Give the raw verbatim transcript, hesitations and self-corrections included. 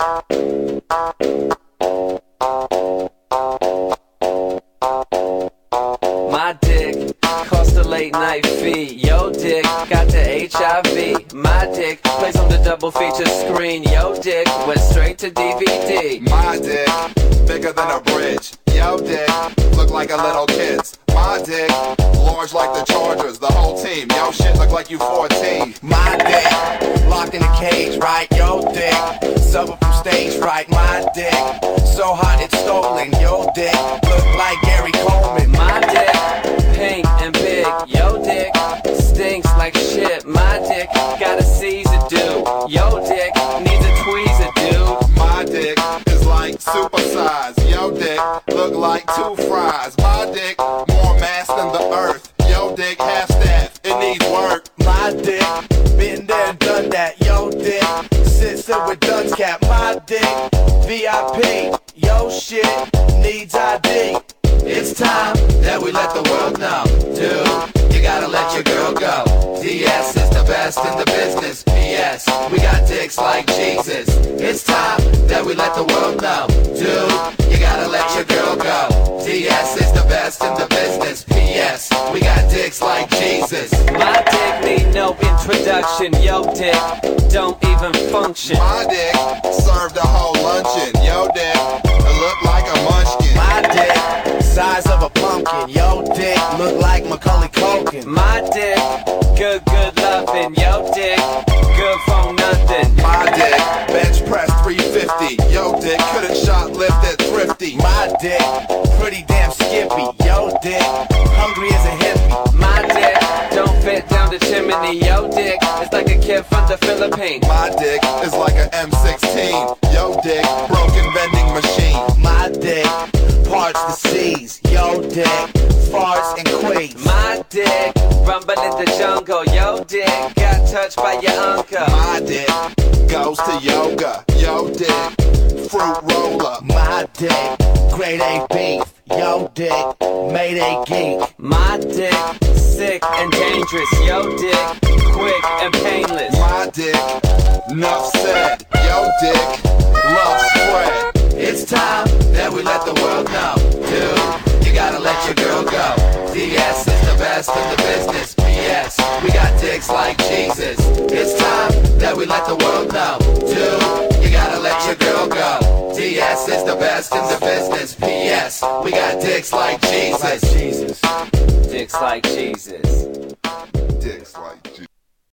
My dick cost a late night fee. Yo dick got the H I V. My dick plays on the double feature screen. Yo dick went straight to D V D. My dick bigger than a bridge. Yo dick look like a little kid's. My dick large like the Chargers, the whole team. Yo shit look like you fourteen. My dick locked in a cage, right? Yo dick suffer from stage fright. My dick so hot it's stolen. Yo dick look like Gary Coleman. My dick pink and big. Yo dick stinks like shit. My dick got a Caesar dude. Yo dick needs a tweezer dude. My dick is like supersize. Yo dick look like two fries. My dick more mass than the earth. Yo dick half staff, it needs work. My dick been there and done that. Yo dick sits there with Duns cap. My dick V I P. Yo shit needs I D. It's time that we let the world know, dude, you gotta let your girl go. D S is the best in the business. P S we got dicks like Jesus. It's time that we let the world know, dude, you gotta let your girl go. D S is the best in the business. P S we got dicks like Jesus. My dick need no introduction. Yo dick don't even function. My dick served a whole luncheon. Yo dick look like a munchkin. My dick size of a pumpkin. Yo dick look like Macaulay Culkin. My dick good good loving. Yo dick good for nothing. My dick bench press three fifty. Yo dick couldn't shoplift at Thrifty. My dick pretty damn skippy. Yo dick hungry as a hippie. My dick don't fit down the chimney. Yo dick it's like a kid from the Philippines. My dick is like a M sixteen. Yo dick broken vending machine. My dick parts the seas. Yo dick farts and quakes. My dick rumble in the jungle. Yo dick got touched by your uncle. My dick goes to yoga. Yo dick fruit roller. My dick grade A beef. Yo dick made a geek. My dick sick and dangerous. Yo dick quick and painless. My dick nuff said. Yo dick love spread. It's time that we let the world know, dude, you gotta let your girl go. D S is the best in the business. P S we got dicks like Jesus. It's time that we let the world know, dude, you gotta let your girl go. D S is the best in the business. P S we got dicks like Jesus. Dicks like Jesus. Dicks like